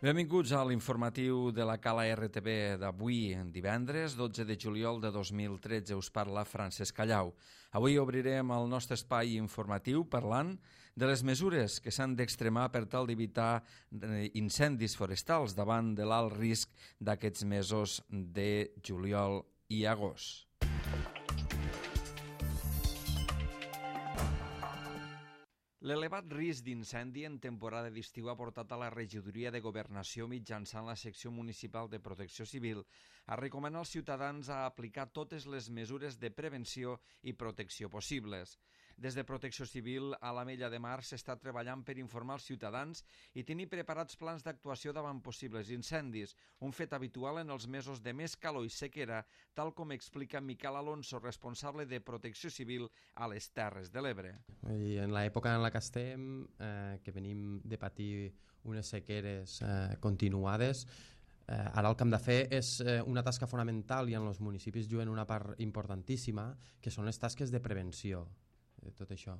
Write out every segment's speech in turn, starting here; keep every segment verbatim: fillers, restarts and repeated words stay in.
Benvinguts a l'informatiu de la Cala R T V d'avui, divendres, dotze de juliol de dos mil tretze. Us parla Francesc Callau. Avui obrirem el nostre espai informatiu parlant de les mesures que s'han d'extremar per tal d'evitar incendis forestals davant de l'alt risc d'aquests mesos de juliol i agost. L'elevat risc d'incendi en temporada d'estiu ha portat a la Regidoria de Governació mitjançant la secció municipal de Protecció Civil a recomanar als ciutadans a aplicar totes les mesures de prevenció i protecció possibles. Des de Protecció Civil a l'Ametlla de Mar s'està treballant per informar els ciutadans i tenir preparats plans d'actuació davant possibles incendis, un fet habitual en els mesos de més calor i sequera, tal com explica Miquel Alonso, responsable de Protecció Civil a les Terres de l'Ebre. I en l'època en la que estem, eh, que venim de patir unes sequeres eh, continuades, eh, ara el que hem de fer és eh, una tasca fonamental i en els municipis juguen una part importantíssima, que són les tasques de prevenció de tot això.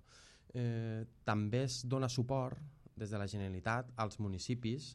Eh, també es dona suport des de la Generalitat als municipis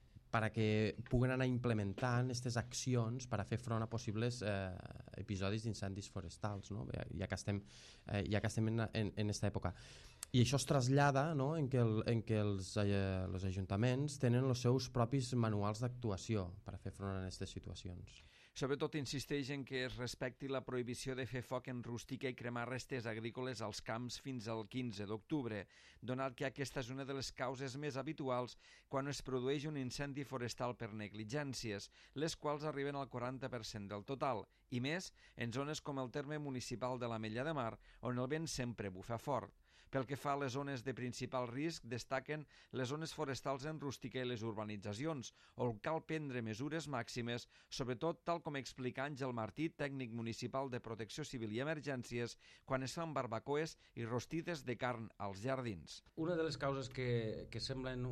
perquè puguen anar implementant aquestes accions per a fer front a possibles eh, episodis d'incendis forestals, no? ja que estem, eh, ja que estem en, en, en aquesta època. I això es trasllada, no? en què, el, en què els, eh, els ajuntaments tenen els seus propis manuals d'actuació per a fer front a aquestes situacions. Sobretot insisteix en que es respecti la prohibició de fer foc en rústica i cremar restes agrícoles als camps fins al quinze d'octubre, donat que aquesta és una de les causes més habituals quan es produeix un incendi forestal per negligències, les quals arriben al quaranta per cent del total, i més en zones com el terme municipal de l'Ametlla de Mar, on el vent sempre bufa fort. Pel que fa a les zones de principal risc, destaquen les zones forestals en rústica i les urbanitzacions, on cal prendre mesures màximes, sobretot tal com explica Àngel Martí, tècnic municipal de Protecció Civil i Emergències, quan es fan barbacoes i rostides de carn als jardins. Una de les causes que, que semblen,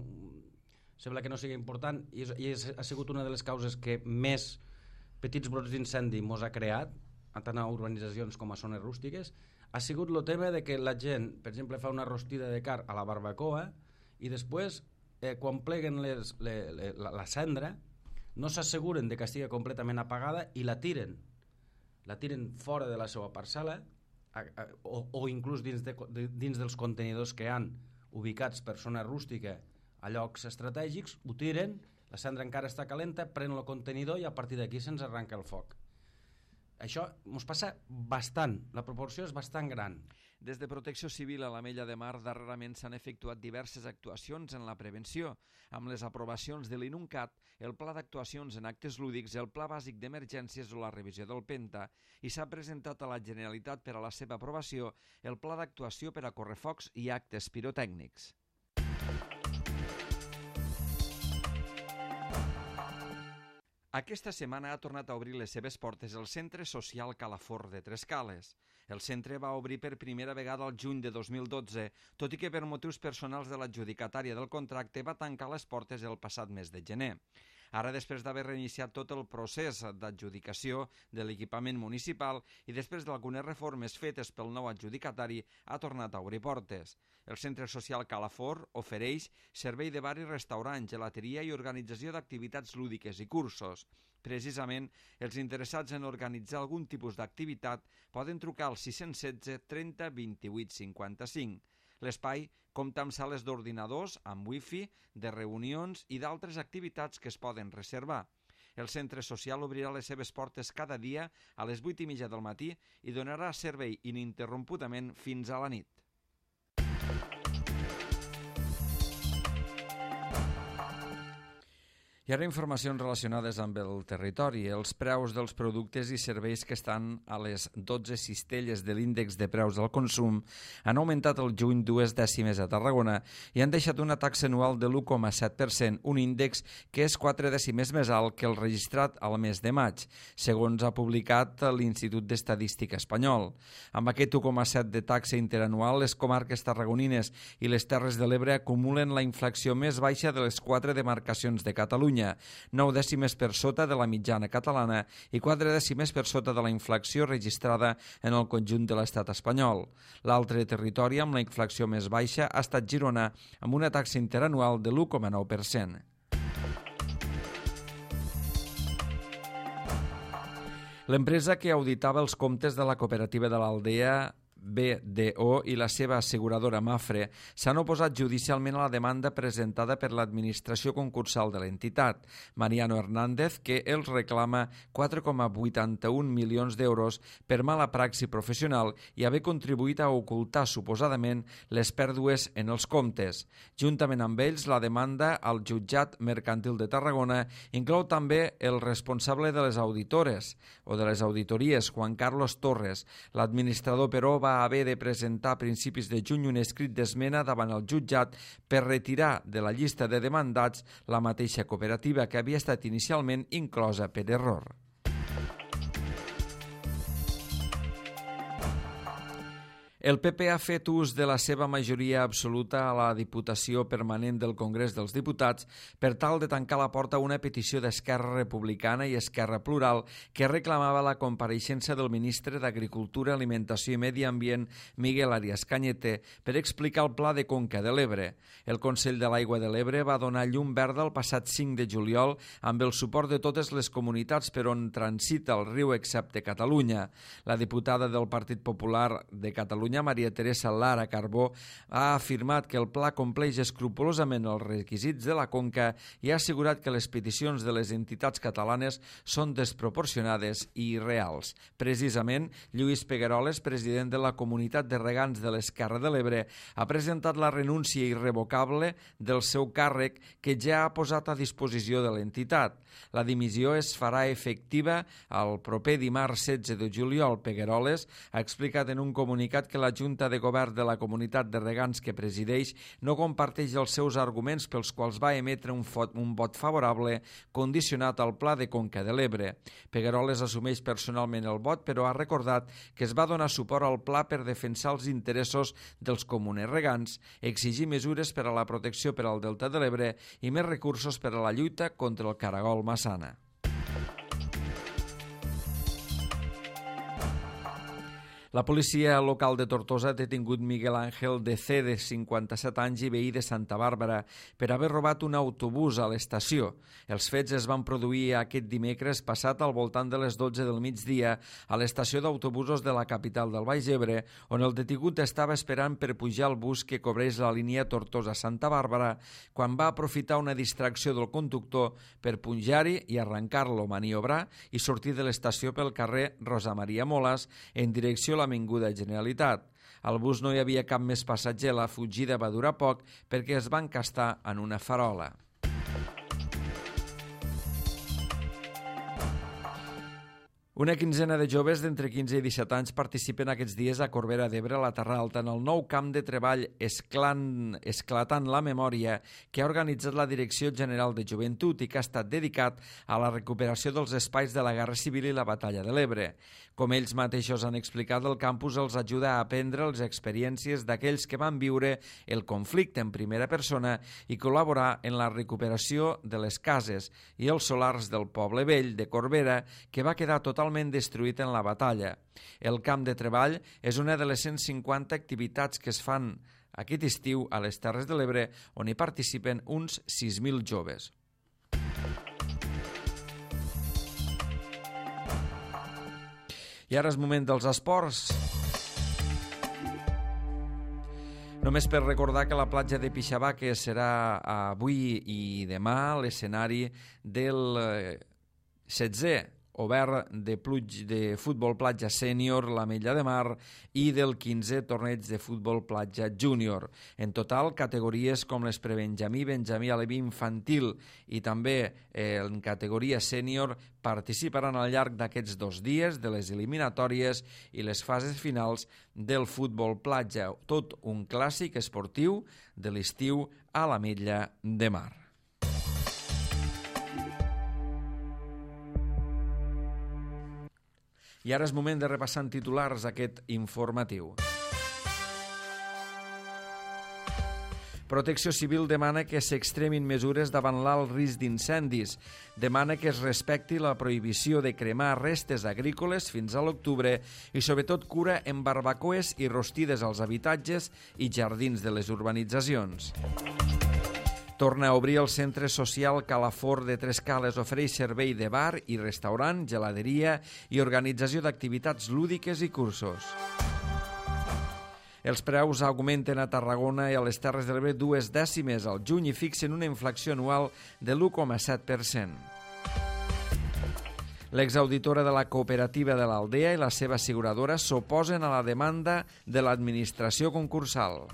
sembla que no sigui important i, és, i és, ha sigut una de les causes que més petits brots d'incendi mos ha creat, tant a urbanitzacions com a zones rústiques, ha sigut el tema de que la gent, per exemple, fa una rostida de carn a la barbacoa i després, eh, quan pleguen les, les, les, la, la cendra, no s'asseguren de que estigui completament apagada i la tiren. La tiren fora de la seva parcel·la a, a, o, o inclús dins, de, de, dins dels contenidors que han ubicats per zona rústica a llocs estratègics, ho tiren, la cendra encara està calenta, pren el contenidor i a partir d'aquí se'ns arranca el foc. Això ens passa bastant, la proporció és bastant gran. Des de Protecció Civil a l'Ametlla de Mar darrerament s'han efectuat diverses actuacions en la prevenció, amb les aprovacions de l'INUNCAT, el Pla d'Actuacions en Actes Lúdics, el Pla Bàsic d'Emergències o la revisió del Penta, i s'ha presentat a la Generalitat per a la seva aprovació el Pla d'Actuació per a correfocs i actes pirotècnics. Aquesta setmana ha tornat a obrir les seves portes el Centre Social Calafort de Trescales. El centre va obrir per primera vegada al juny de dos mil dotze, tot i que per motius personals de l'adjudicatària del contracte va tancar les portes el passat mes de gener. Ara, després d'haver reiniciat tot el procés d'adjudicació de l'equipament municipal i després d'algunes reformes fetes pel nou adjudicatari, ha tornat a obrir portes. El Centre Social Calafort ofereix servei de bar i restaurant, gelateria i organització d'activitats lúdiques i cursos. Precisament, els interessats en organitzar algun tipus d'activitat poden trucar al sis setze trenta vint-i-vuit cinquanta-cinc. L'espai compta amb sales d'ordinadors, amb wifi, de reunions i d'altres activitats que es poden reservar. El centre social obrirà les seves portes cada dia a les vuit i mitja del matí i donarà servei ininterrompudament fins a la nit. I ara informacions relacionades amb el territori. Els preus dels productes i serveis que estan a les dotze cistelles de l'índex de preus al consum han augmentat el juny dues dècimes a Tarragona i han deixat una taxa anual de l'u coma set per cent, un índex que és quatre dècimes més alt que el registrat al mes de maig, segons ha publicat l'Institut d'Estadística espanyol. Amb aquest u coma set de taxa interanual, les comarques tarragonines i les Terres de l'Ebre acumulen la inflació més baixa de les quatre demarcacions de Catalunya, nou dècimes per sota de la mitjana catalana i quatre dècimes per sota de la inflació registrada en el conjunt de l'estat espanyol. L'altre territori amb la inflació més baixa ha estat Girona, amb una taxa interanual de l'u coma nou per cent. L'empresa que auditava els comptes de la cooperativa de l'Aldea B D O i la seva asseguradora Mafre s'han oposat judicialment a la demanda presentada per l'administració concursal de l'entitat, Mariano Hernández, que els reclama quatre coma vuitanta-un milions d'euros per mala praxi professional i haver contribuït a ocultar suposadament les pèrdues en els comptes. Juntament amb ells, la demanda al jutjat mercantil de Tarragona inclou també el responsable de les auditores o de les auditories, Juan Carlos Torres. L'administrador, però, va haver de presentar a principis de juny un escrit d'esmena davant el jutjat per retirar de la llista de demandats la mateixa cooperativa que havia estat inicialment inclosa per error. El P P ha fet ús de la seva majoria absoluta a la Diputació Permanent del Congrés dels Diputats per tal de tancar la porta a una petició d'Esquerra Republicana i Esquerra Plural que reclamava la compareixença del ministre d'Agricultura, Alimentació i Medi Ambient, Miguel Arias Cañete, per explicar el Pla de Conca de l'Ebre. El Consell de l'Aigua de l'Ebre va donar llum verda el passat cinc de juliol amb el suport de totes les comunitats per on transita el riu excepte Catalunya. La diputada del Partit Popular de Catalunya, Maria Teresa Lara Carbó, ha afirmat que el pla compleix escrupolosament els requisits de la conca i ha assegurat que les peticions de les entitats catalanes són desproporcionades i irreals. Precisament, Lluís Pegueroles, president de la Comunitat de Regants de l'Esquerra de l'Ebre, ha presentat la renúncia irrevocable del seu càrrec que ja ha posat a disposició de l'entitat. La dimissió es farà efectiva el proper dimarts setze de juliol. Pegueroles ha explicat en un comunicat que la Junta de Govern de la Comunitat de Regants que presideix no comparteix els seus arguments pels quals va emetre un, fot, un vot favorable condicionat al Pla de Conca de l'Ebre. Pegueroles assumeix personalment el vot, però ha recordat que es va donar suport al pla per defensar els interessos dels comunes regants, exigir mesures per a la protecció per al Delta de l'Ebre i més recursos per a la lluita contra el caragol Massana. La policia local de Tortosa ha detingut Miguel Ángel de C, de cinquanta-set anys i veí de Santa Bàrbara, per haver robat un autobús a l'estació. Els fets es van produir aquest dimecres passat al voltant de les dotze del migdia a l'estació d'autobusos de la capital del Baix Ebre, on el detingut estava esperant per pujar al bus que cobreix la línia Tortosa-Santa Bàrbara, quan va aprofitar una distracció del conductor per pujar-hi i arrencar-lo, maniobrar i sortir de l'estació pel carrer Rosa Maria Molas en direcció a l'Avinguda Generalitat. Al bus no hi havia cap més passatger, la fugida va durar poc perquè es va encastar en una farola. Una quinzena de joves d'entre quinze i disset anys participen aquests dies a Corbera d'Ebre, a la Terra Alta, en el nou camp de treball Esclan, Esclatant la Memòria que ha organitzat la Direcció General de Joventut i que ha estat dedicat a la recuperació dels espais de la Guerra Civil i la Batalla de l'Ebre. Com ells mateixos han explicat, el campus els ajuda a aprendre les experiències d'aquells que van viure el conflicte en primera persona i col·laborar en la recuperació de les cases i els solars del poble vell de Corbera, que va quedar totalment destruït en la batalla. El camp de treball és una de les cent cinquanta activitats que es fan aquest estiu a les Terres de l'Ebre, on hi participen uns sis mil joves. I ara és moment dels esports. Només per recordar que la platja de Pixabaque serà avui i demà l'escenari del setzè obert de, pluig, de futbol platja sènior, l'Ametlla de Mar, i del quinzè torneig de futbol platja júnior. En total, categories com les prebenjamí, benjamí, aleví, infantil i també eh, en categoria sènior participaran al llarg d'aquests dos dies de les eliminatòries i les fases finals del futbol platja. Tot un clàssic esportiu de l'estiu a l'Ametlla de Mar. I ara és moment de repassar en titulars aquest informatiu. Protecció Civil demana que s'extremin mesures davant l'alt risc d'incendis. Demana que es respecti la prohibició de cremar restes agrícoles fins a l'octubre i sobretot cura en barbacoes i rostides als habitatges i jardins de les urbanitzacions. Torna a obrir el centre social Calafort de Trescales. Ofereix servei de bar i restaurant, geladeria i organització d'activitats lúdiques i cursos. Els preus augmenten a Tarragona i a les Terres de l'Ebre dues dècimes al juny i fixen una inflació anual de l'u coma set per cent. L'exauditora de la cooperativa de l'Aldea i la seva asseguradora s'oposen a la demanda de l'administració concursal.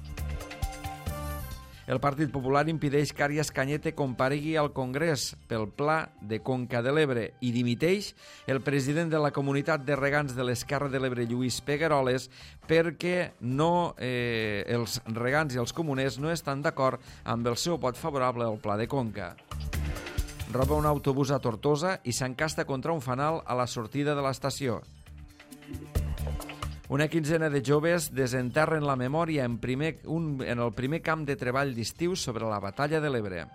El Partit Popular impedeix que Àries Cañete comparegui al Congrés pel Pla de Conca de l'Ebre i dimiteix el president de la comunitat de regants de l'Esquerra de l'Ebre, Lluís Pegueroles, perquè no, eh, els regants i els comuners no estan d'acord amb el seu vot favorable al Pla de Conca. Roba un autobús a Tortosa i s'encasta contra un fanal a la sortida de l'estació. Una quinzena de joves desenterren la memòria en, primer, un, en el primer camp de treball d'estiu sobre la batalla de l'Ebre.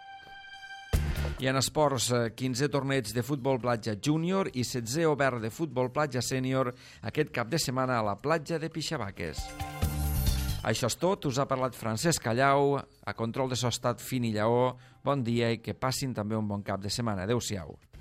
I en esports, quinzè torneig de futbol platja júnior i setzè obert de futbol platja sènior aquest cap de setmana a la platja de Pixabaques. Això és tot, us ha parlat Francesc Callau, a control de so estat Fini Lleó. Bon dia i que passin també un bon cap de setmana. Adéu-siau.